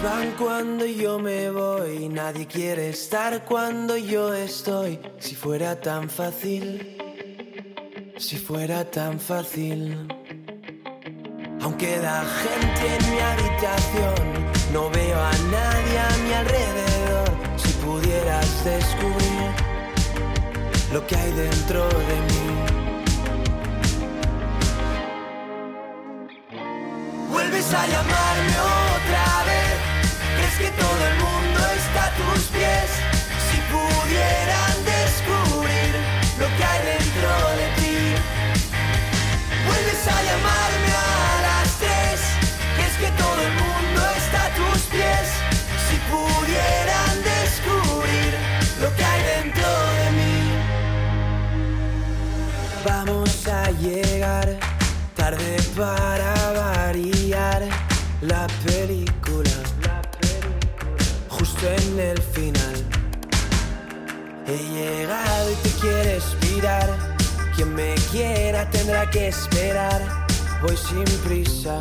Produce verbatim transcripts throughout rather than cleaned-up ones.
van cuando yo me voy, nadie quiere estar cuando yo estoy. Si fuera tan fácil, si fuera tan fácil. Aunque queda gente en mi habitación, no veo a nadie a mi alrededor. Si pudieras descubrir lo que hay dentro de mí. Vuelves a llamarme otra vez. ¿Crees que todo el mundo está a tus pies? Si pudieran descubrir lo que hay dentro de ti. Vuelves a llamarme a las tres. ¿Crees que todo el mundo está a tus pies? Si pudieran descubrir lo que hay dentro de mí. Vamos a llegar tarde para variar la película, justo en el final. He llegado y te quieres mirar. Quien me quiera tendrá que esperar. Voy sin prisa,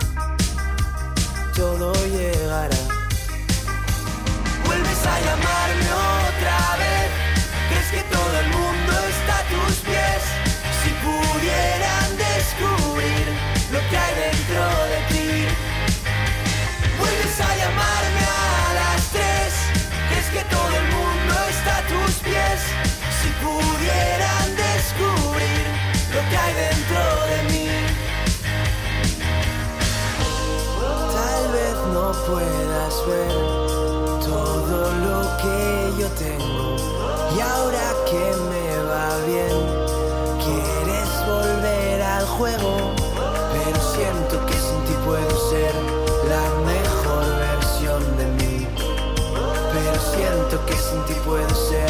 todo llegará. Vuelves a llamarme otra vez. ¿Crees que todo el mundo está a tus pies? Si pudieran descubrir lo que hay dentro de ti. Vuelves a llamarme a las tres. ¿Crees que todo el mundo está a tus pies? Si pudieran descubrir lo que hay dentro de mí. Tal vez no puedas ver todo lo que yo tengo. Y ahora que me va bien, quieres volver al juego. Pero siento que sin ti puedo ser la mejor versión de mí. Pero siento que sin ti puedo ser